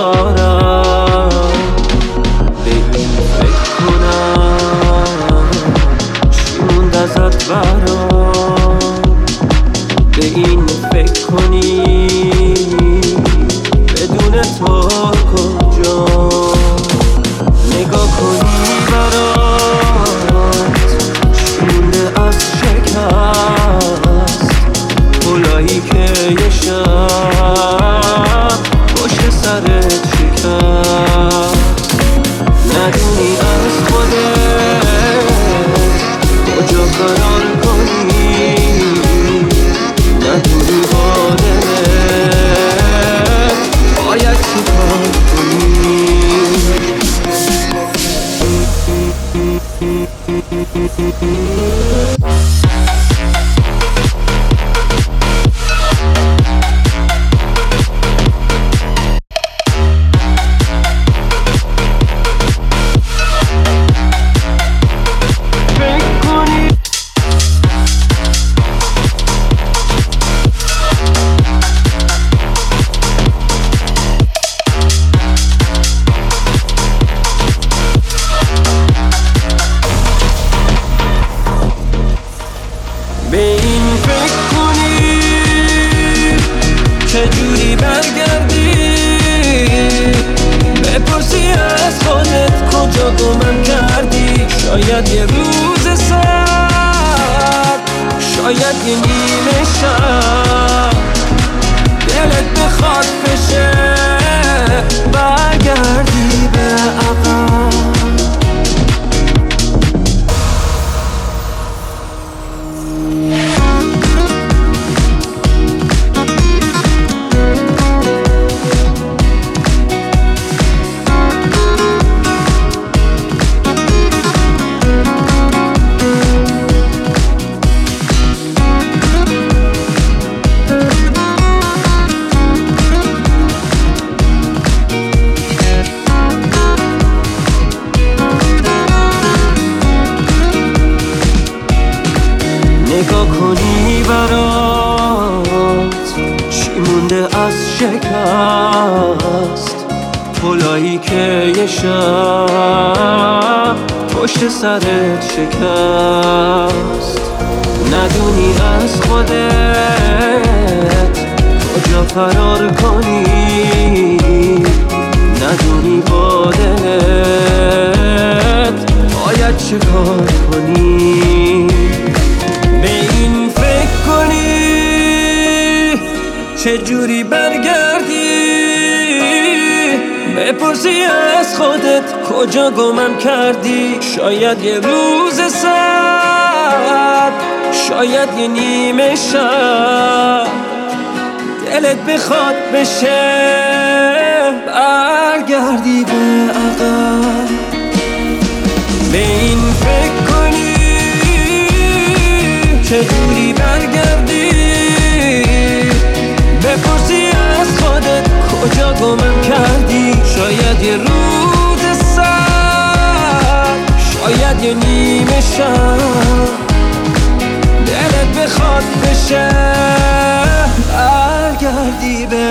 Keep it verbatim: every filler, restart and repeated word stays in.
دارم. به این فکر کنم چی موند ازت برام. به این فکر کنی بدون تو کجا. نگاه کنی برات چی مونده از شکست. پلایی که یه شب پشت سرت شکست. ندونی از خودت کجا فرار کنی. ندونی با دلت باید چی کار کنی. به این فکر کنی چجوری برگردی. بپرسی از خودت کجا گمم کردی. شاید یه روز سر، شاید یه نیمه شب دلت بخواد بشه برگردی به عقب. نگاه کنی برات چی مونده از شکست. پلایی که یه شب پشت سرت شکست. ندونی از خودت کجا فرار کنی. ندونی با دلت باید چه کار کنی. به این فکر کنی چجوری برگردی. بپرسی از خودت کجا گمم کردی. شاید یه روز سرد، شاید یه نیمه شب دلت بخواد بشه برگردی به عقب. به این فکر کنی چجوری برگردی. بپرسی از خودت کجا گمم کردی. شاید یه روز سر، شاید یه نیمه شب دلت بخواد بشه برگردی به